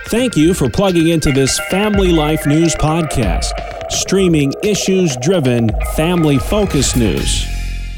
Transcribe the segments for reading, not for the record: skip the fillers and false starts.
Thank you for plugging into this Family Life News podcast, streaming issues-driven, family-focused news.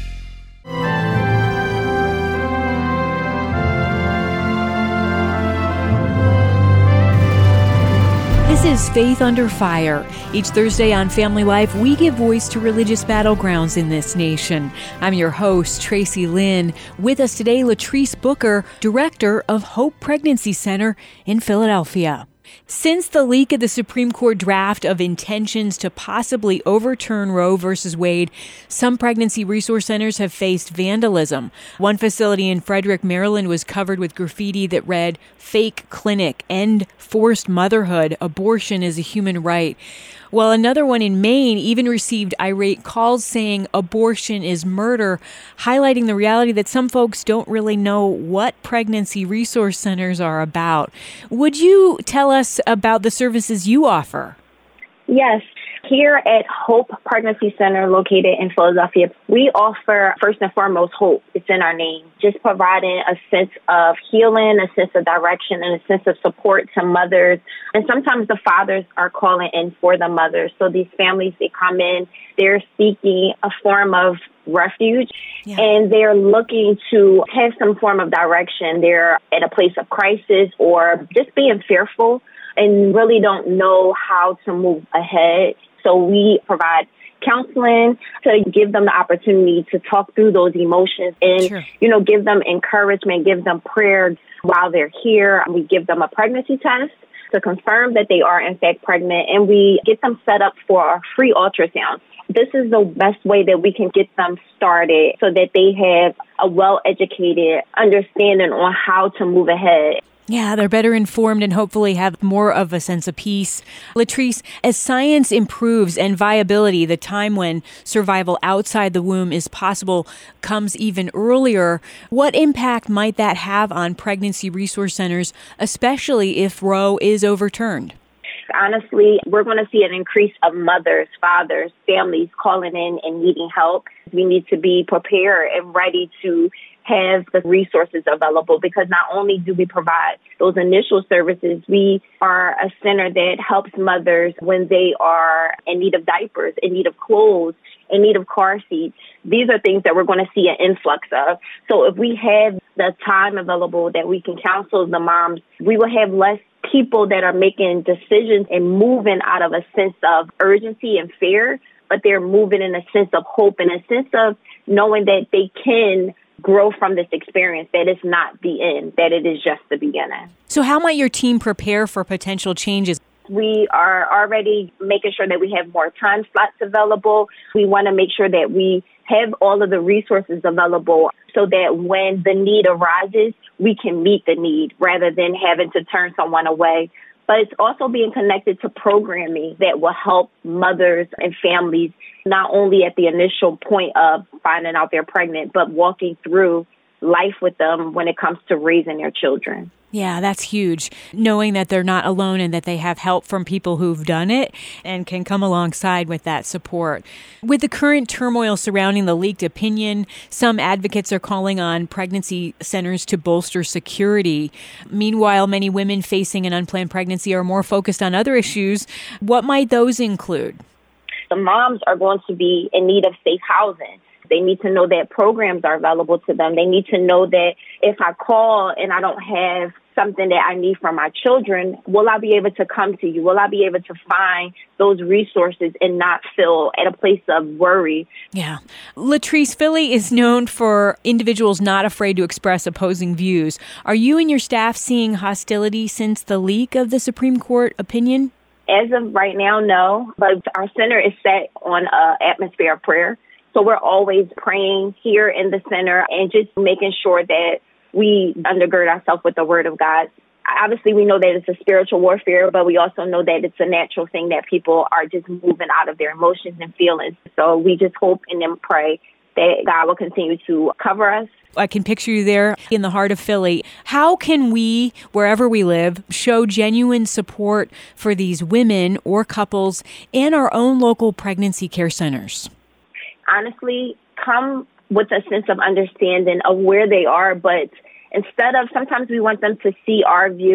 This is Faith Under Fire. Each Thursday on Family Life, we give voice to religious battlegrounds in this nation. I'm your host, Tracy Lynn. With us today, Latrice Booker, director of Hope Pregnancy Center in Philadelphia. Since the leak of the Supreme Court draft of intentions to possibly overturn Roe v. Wade, some pregnancy resource centers have faced vandalism. One facility in Frederick, Maryland was covered with graffiti that read, "Fake clinic, end forced motherhood, abortion is a human right." While another one in Maine even received irate calls saying abortion is murder, highlighting the reality that some folks don't really know what pregnancy resource centers are about. Would you tell us about the services you offer? Yes. Here at Hope Pregnancy Center, located in Philadelphia, we offer, first and foremost, hope. It's in our name. Just providing a sense of healing, a sense of direction, and a sense of support to mothers. And sometimes the fathers are calling in for the mothers. So these families, they come in, they're seeking a form of refuge, and they're looking to have some form of direction. They're at a place of crisis or just being fearful and really don't know how to move ahead. So we provide counseling to give them the opportunity to talk through those emotions and, give them encouragement, give them prayer while they're here. We give them a pregnancy test to confirm that they are in fact pregnant, and we get them set up for a free ultrasound. This is the best way that we can get them started so that they have a well-educated understanding on how to move ahead. Yeah, they're better informed and hopefully have more of a sense of peace. Latrice, as science improves and viability, the time when survival outside the womb is possible comes even earlier, what impact might that have on pregnancy resource centers, especially if Roe is overturned? Honestly, we're going to see an increase of mothers, fathers, families calling in and needing help. We need to be prepared and ready to have the resources available, because not only do we provide those initial services, we are a center that helps mothers when they are in need of diapers, in need of clothes, in need of car seats. These are things that we're going to see an influx of. So if we have the time available that we can counsel the moms, we will have less people that are making decisions and moving out of a sense of urgency and fear, but they're moving in a sense of hope and a sense of knowing that they can grow from this experience, that it's not the end, that it is just the beginning. So how might your team prepare for potential changes? We are already making sure that we have more time slots available. We want to make sure that we have all of the resources available so that when the need arises, we can meet the need rather than having to turn someone away. But it's also being connected to programming that will help mothers and families, not only at the initial point of finding out they're pregnant, but walking through life with them when it comes to raising their children. Yeah, that's huge. Knowing that they're not alone and that they have help from people who've done it and can come alongside with that support. With the current turmoil surrounding the leaked opinion, some advocates are calling on pregnancy centers to bolster security. Meanwhile, many women facing an unplanned pregnancy are more focused on other issues. What might those include? The moms are going to be in need of safe housing. They need to know that programs are available to them. They need to know that if I call and I don't have something that I need for my children, will I be able to come to you? Will I be able to find those resources and not feel at a place of worry? Yeah. Latrice, Philly is known for individuals not afraid to express opposing views. Are you and your staff seeing hostility since the leak of the Supreme Court opinion? As of right now, no. But our center is set on an atmosphere of prayer. So we're always praying here in the center and just making sure that we undergird ourselves with the Word of God. Obviously, we know that it's a spiritual warfare, but we also know that it's a natural thing that people are just moving out of their emotions and feelings. So we just hope and then pray that God will continue to cover us. I can picture you there in the heart of Philly. How can we, wherever we live, show genuine support for these women or couples and our own local pregnancy care centers? Honestly, come with a sense of understanding of where they are, but instead of, sometimes we want them to see our view.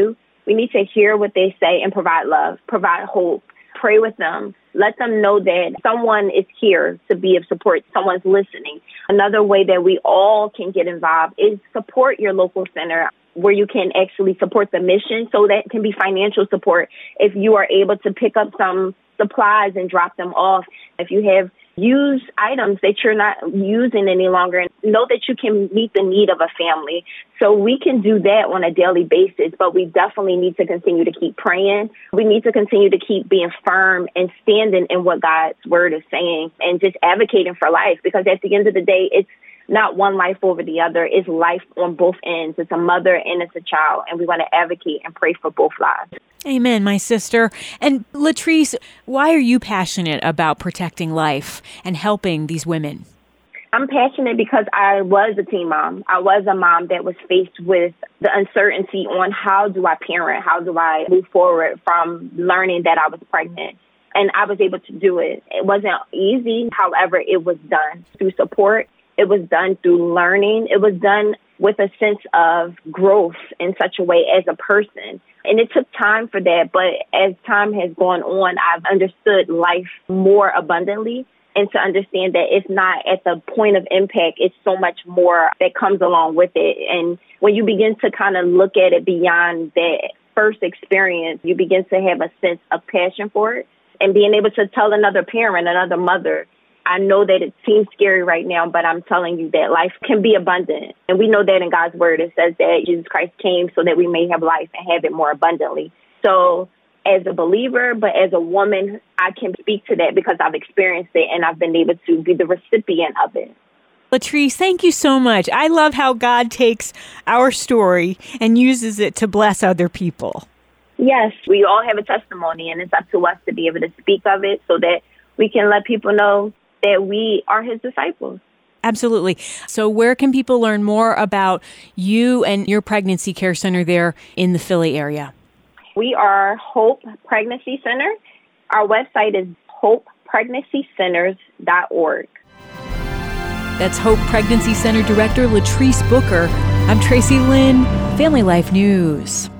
We need to hear what they say and provide love, provide hope, pray with them. Let them know that someone is here to be of support. Someone's listening. Another way that we all can get involved is support your local center where you can actually support the mission. So that can be financial support. If you are able to pick up some supplies and drop them off, if you have used items that you're not using any longer, know that you can meet the need of a family. So we can do that on a daily basis, but we definitely need to continue to keep praying. We need to continue to keep being firm and standing in what God's word is saying and just advocating for life, because at the end of the day, it's not one life over the other. It's life on both ends. It's a mother and it's a child, and we want to advocate and pray for both lives. Amen, my sister. And Latrice, why are you passionate about protecting life and helping these women? I'm passionate because I was a teen mom. I was a mom that was faced with the uncertainty on how do I parent? How do I move forward from learning that I was pregnant? And I was able to do it. It wasn't easy. However, it was done through support. It was done through learning. It was done with a sense of growth in such a way as a person. And it took time for that. But as time has gone on, I've understood life more abundantly, and to understand that it's not at the point of impact. It's so much more that comes along with it. And when you begin to kind of look at it beyond that first experience, you begin to have a sense of passion for it and being able to tell another parent, another mother, I know that it seems scary right now, but I'm telling you that life can be abundant. And we know that in God's word, it says that Jesus Christ came so that we may have life and have it more abundantly. So as a believer, but as a woman, I can speak to that because I've experienced it and I've been able to be the recipient of it. Latrice, thank you so much. I love how God takes our story and uses it to bless other people. Yes, we all have a testimony, and it's up to us to be able to speak of it so that we can let people know that we are his disciples. Absolutely. So where can people learn more about you and your pregnancy care center there in the Philly area? We are Hope Pregnancy Center. Our website is hopepregnancycenters.org. That's Hope Pregnancy Center Director Latrice Booker. I'm Tracy Lynn, Family Life News.